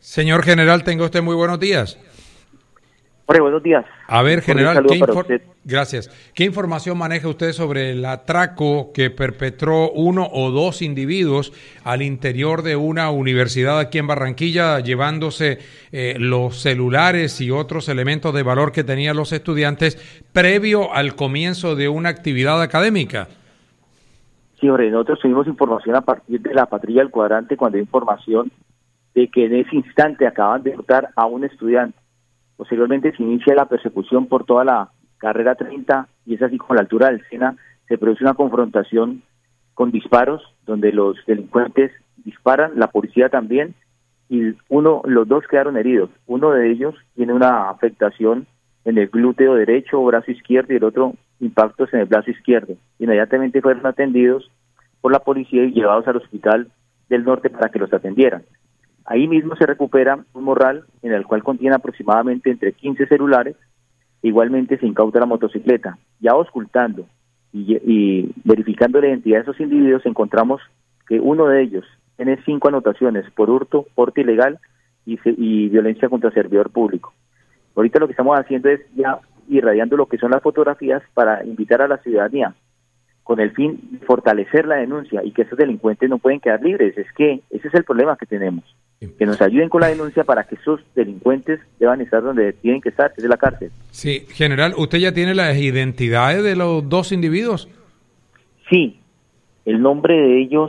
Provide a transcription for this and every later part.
Señor general, tenga usted muy buenos días. Hola, buenos días. A ver, general, gracias. ¿Qué información maneja usted sobre el atraco que perpetró uno o dos individuos al interior de una universidad aquí en Barranquilla, llevándose los celulares y otros elementos de valor que tenían los estudiantes previo al comienzo de una actividad académica? Sí, hombre, nosotros tuvimos información a partir de la patrulla del cuadrante cuando hay información de que en ese instante acaban de hurtar a un estudiante. Posteriormente se inicia la persecución por toda la carrera 30 y es así como a la altura del Sena se produce una confrontación con disparos donde los delincuentes disparan, la policía también, y los dos quedaron heridos. Uno de ellos tiene una afectación en el glúteo derecho o brazo izquierdo y el otro impactos en el brazo izquierdo. Inmediatamente fueron atendidos por la policía y llevados al hospital del norte para que los atendieran. Ahí mismo se recupera un morral en el cual contiene aproximadamente entre 15 celulares. Igualmente se incauta la motocicleta. Ya auscultando y verificando la identidad de esos individuos, encontramos que uno de ellos tiene 5 anotaciones por hurto, porte ilegal y violencia contra servidor público. Ahorita lo que estamos haciendo es ya irradiando lo que son las fotografías para invitar a la ciudadanía con el fin de fortalecer la denuncia y que esos delincuentes no pueden quedar libres. Es que ese es el problema que tenemos. Que nos ayuden con la denuncia para que esos delincuentes deban estar donde tienen que estar, que es la cárcel. Sí, general, ¿usted ya tiene las identidades de los dos individuos? Sí, el nombre de ellos,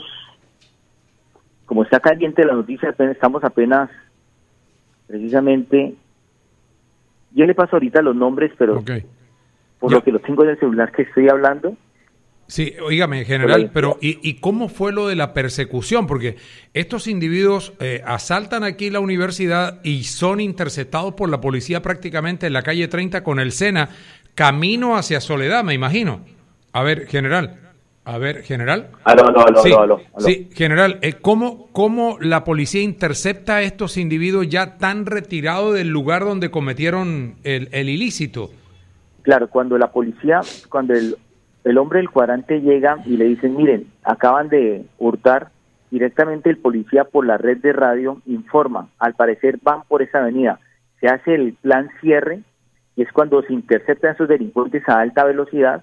como está caliente la noticia, estamos apenas, precisamente, yo le paso ahorita los nombres, pero por lo que los tengo en el celular que estoy hablando. Sí, oígame, general, pero ¿y cómo fue lo de la persecución? Porque estos individuos asaltan aquí la universidad y son interceptados por la policía prácticamente en la calle 30 con el Sena, camino hacia Soledad, me imagino. A ver, general. Aló. Sí, general, ¿cómo la policía intercepta a estos individuos ya tan retirados del lugar donde cometieron el ilícito? Claro, cuando la policía, el hombre del cuadrante llega y le dicen, miren, acaban de hurtar, directamente el policía por la red de radio informa, al parecer van por esa avenida, se hace el plan cierre, y es cuando se interceptan esos delincuentes a alta velocidad,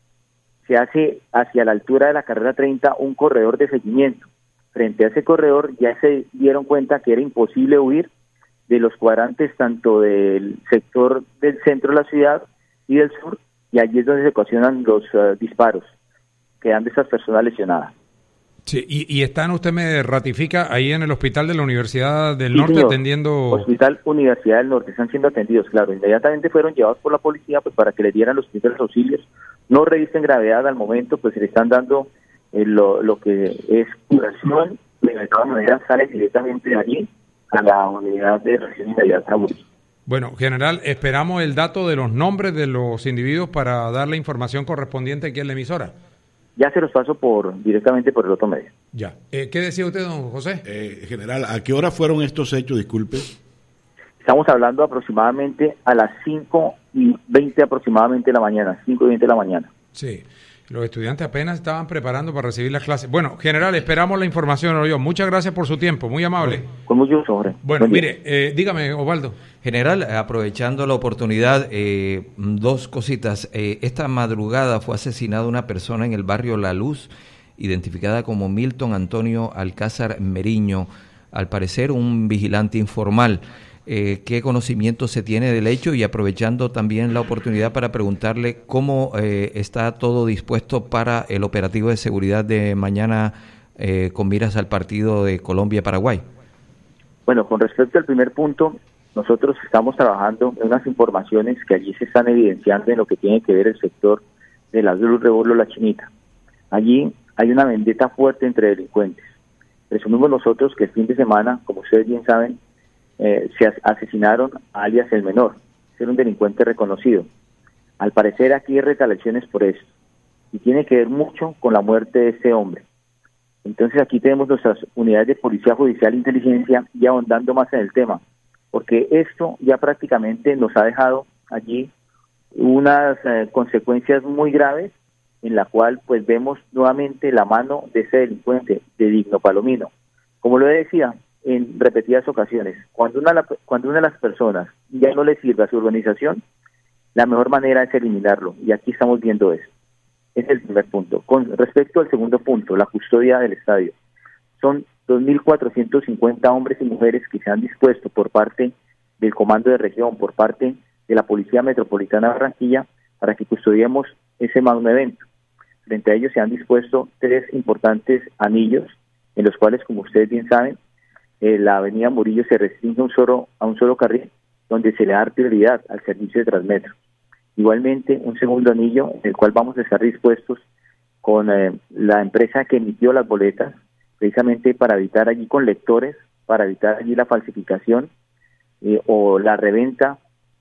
se hace hacia la altura de la carrera 30 un corredor de seguimiento. Frente a ese corredor ya se dieron cuenta que era imposible huir de los cuadrantes tanto del sector del centro de la ciudad y del sur, y allí es donde se ocasionan los disparos, quedando esas personas lesionadas. Sí, y están, usted me ratifica, ahí en el hospital de la Universidad del Norte, señor, atendiendo... Hospital Universidad del Norte, están siendo atendidos, claro. Inmediatamente fueron llevados por la policía pues para que les dieran los primeros auxilios. No revisten gravedad al momento, pues se le están dando lo que es curación, y de todas maneras sale directamente de allí a la unidad de reacción inmediata. Bueno, general, esperamos el dato de los nombres de los individuos para dar la información correspondiente aquí en la emisora. Ya se los paso directamente por el otro medio. Ya. ¿Qué decía usted, don José? General, ¿a qué hora fueron estos hechos? Disculpe. Estamos hablando aproximadamente a las 5:20 aproximadamente de la mañana, 5:20 de la mañana. Sí. Los estudiantes apenas estaban preparando para recibir las clases. Bueno, general, esperamos la información. Muchas gracias por su tiempo, muy amable. Con mucho gusto, Jorge. Bueno, mire, dígame, Osvaldo. General, aprovechando la oportunidad, dos cositas. Esta madrugada fue asesinada una persona en el barrio La Luz, identificada como Milton Antonio Alcázar Meriño, al parecer un vigilante informal. ¿Qué conocimiento se tiene del hecho? Y aprovechando también la oportunidad para preguntarle cómo está todo dispuesto para el operativo de seguridad de mañana con miras al partido de Colombia-Paraguay. Bueno, con respecto al primer punto, nosotros estamos trabajando en unas informaciones que allí se están evidenciando en lo que tiene que ver el sector de la Luz Rebollo La Chinita. Allí hay una vendetta fuerte entre delincuentes. Presumimos nosotros que el fin de semana, como ustedes bien saben, se asesinaron a alias El Menor, ser un delincuente reconocido. Al parecer aquí hay retaliaciones por esto, y tiene que ver mucho con la muerte de este hombre. Entonces aquí tenemos nuestras unidades de Policía Judicial e Inteligencia ya ahondando más en el tema, porque esto ya prácticamente nos ha dejado allí unas consecuencias muy graves, en la cual pues vemos nuevamente la mano de ese delincuente, de Digno Palomino. Como lo decía, en repetidas ocasiones. Cuando una de las personas ya no le sirve a su organización, la mejor manera es eliminarlo, y aquí estamos viendo eso. Ese es el primer punto. Con respecto al segundo punto, la custodia del estadio. Son 2.450 hombres y mujeres que se han dispuesto por parte del Comando de Región, por parte de la Policía Metropolitana de Barranquilla, para que custodiemos ese magno evento. Frente a ellos se han dispuesto 3 importantes anillos, en los cuales, como ustedes bien saben, la avenida Murillo se restringe a un solo carril, donde se le da prioridad al servicio de Transmetro. Igualmente, un segundo anillo, en el cual vamos a estar dispuestos con la empresa que emitió las boletas, precisamente para evitar allí con lectores, para evitar allí la falsificación o la reventa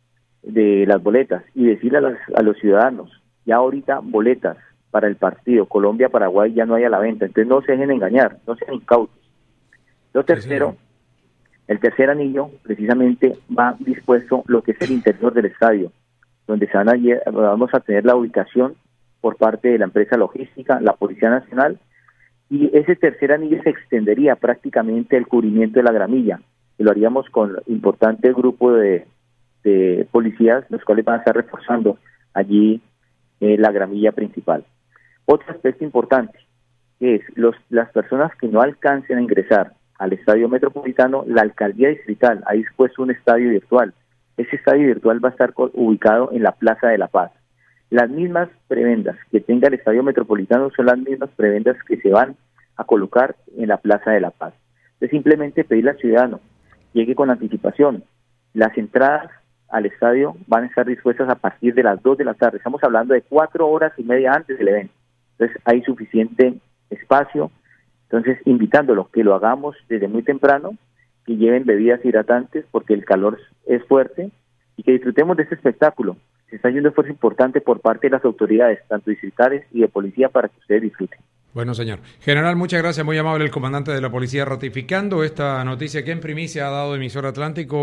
de las boletas, y decirle a los ciudadanos, ya ahorita boletas para el partido Colombia-Paraguay ya no hay a la venta, entonces no se dejen engañar, no sean incautos. Lo tercero, el tercer anillo precisamente va dispuesto lo que es el interior del estadio, donde vamos a tener la ubicación por parte de la empresa logística, la Policía Nacional, y ese tercer anillo se extendería prácticamente el cubrimiento de la gramilla, y lo haríamos con importante grupo de policías, los cuales van a estar reforzando allí la gramilla principal. Otro aspecto importante es las personas que no alcancen a ingresar al estadio metropolitano, la alcaldía distrital ha dispuesto un estadio virtual. Ese estadio virtual va a estar ubicado en la Plaza de la Paz. Las mismas prebendas que tenga el estadio metropolitano son las mismas prebendas que se van a colocar en la Plaza de la Paz. Es simplemente pedirle al ciudadano, llegue con anticipación. Las entradas al estadio van a estar dispuestas a partir de las 2 de la tarde. Estamos hablando de 4 horas y media antes del evento. Entonces hay suficiente espacio. Entonces, invitándolo que lo hagamos desde muy temprano, que lleven bebidas hidratantes porque el calor es fuerte, y que disfrutemos de este espectáculo. Se está haciendo un esfuerzo importante por parte de las autoridades, tanto distritales y de policía, para que ustedes disfruten. Bueno, señor. General, muchas gracias, muy amable el comandante de la policía, ratificando esta noticia que en primicia ha dado Emisora Atlántico.